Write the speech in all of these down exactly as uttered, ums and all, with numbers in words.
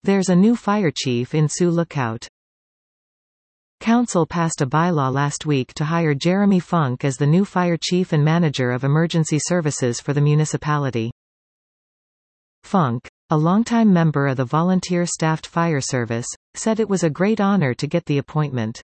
There's a new fire chief in Sioux Lookout. Council passed a bylaw last week to hire Jeremy Funk as the new fire chief and manager of emergency services for the municipality. Funk, a longtime member of the volunteer-staffed fire service, said it was a great honor to get the appointment.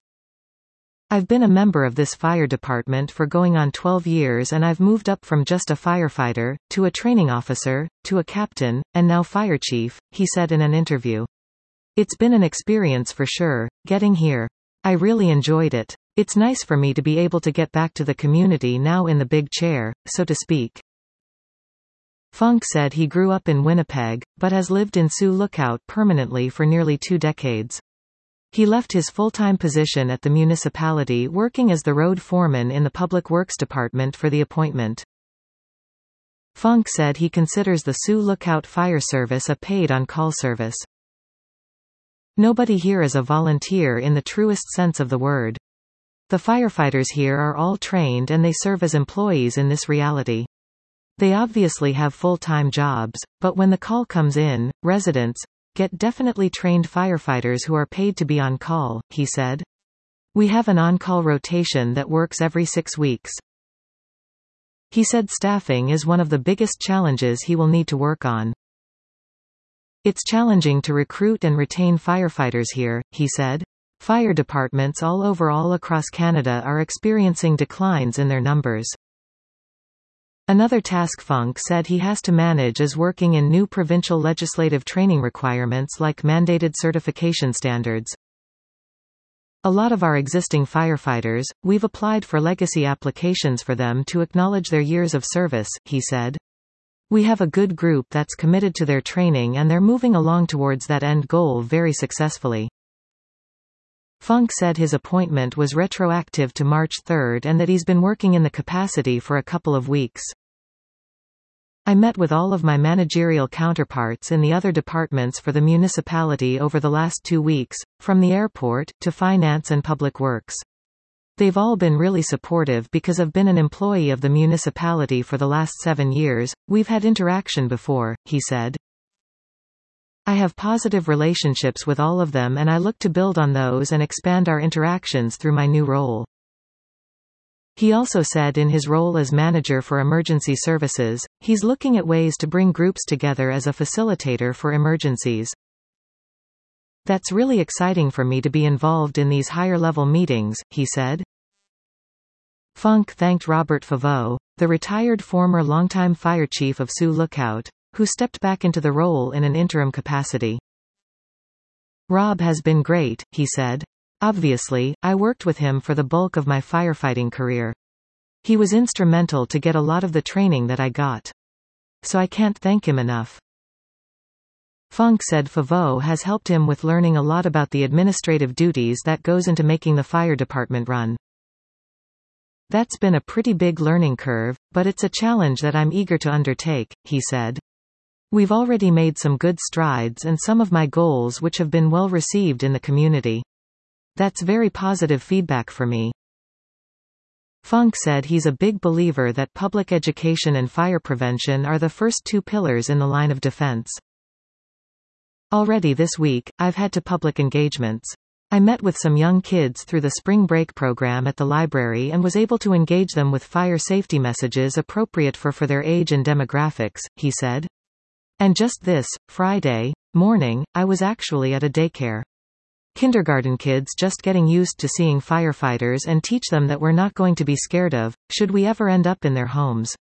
I've been a member of this fire department for going on twelve years, and I've moved up from just a firefighter, to a training officer, to a captain, and now fire chief, he said in an interview. It's been an experience for sure, getting here. I really enjoyed it. It's nice for me to be able to get back to the community now in the big chair, so to speak. Funk said he grew up in Winnipeg, but has lived in Sioux Lookout permanently for nearly two decades. He left his full-time position at the municipality working as the road foreman in the Public Works Department for the appointment. Funk said he considers the Sioux Lookout Fire Service a paid-on-call service. Nobody here is a volunteer in the truest sense of the word. The firefighters here are all trained and they serve as employees in this reality. They obviously have full-time jobs, but when the call comes in, residents get definitely trained firefighters who are paid to be on call, he said. We have an on-call rotation that works every six weeks. He said staffing is one of the biggest challenges he will need to work on. It's challenging to recruit and retain firefighters here, he said. Fire departments all over all across Canada are experiencing declines in their numbers. Another task Funk said he has to manage is working in new provincial legislative training requirements like mandated certification standards. A lot of our existing firefighters, we've applied for legacy applications for them to acknowledge their years of service, he said. We have a good group that's committed to their training and they're moving along towards that end goal very successfully. Funk said his appointment was retroactive to March third and that he's been working in the capacity for a couple of weeks. I met with all of my managerial counterparts in the other departments for the municipality over the last two weeks, from the airport to finance and public works. They've all been really supportive because I've been an employee of the municipality for the last seven years. We've had interaction before, he said. I have positive relationships with all of them and I look to build on those and expand our interactions through my new role. He also said in his role as manager for emergency services, he's looking at ways to bring groups together as a facilitator for emergencies. That's really exciting for me to be involved in these higher-level meetings, he said. Funk thanked Robert Favreau, the retired former longtime fire chief of Sioux Lookout, who stepped back into the role in an interim capacity. Rob has been great, he said. Obviously, I worked with him for the bulk of my firefighting career. He was instrumental to get a lot of the training that I got. So I can't thank him enough. Funk said Favreau has helped him with learning a lot about the administrative duties that goes into making the fire department run. That's been a pretty big learning curve, but it's a challenge that I'm eager to undertake, he said. We've already made some good strides and some of my goals which have been well received in the community. That's very positive feedback for me. Funk said he's a big believer that public education and fire prevention are the first two pillars in the line of defense. Already this week, I've had to public engagements. I met with some young kids through the spring break program at the library and was able to engage them with fire safety messages appropriate for, for their age and demographics, he said. And just this Friday morning, I was actually at a daycare. Kindergarten kids just getting used to seeing firefighters and teach them that we're not going to be scared of, should we ever end up in their homes.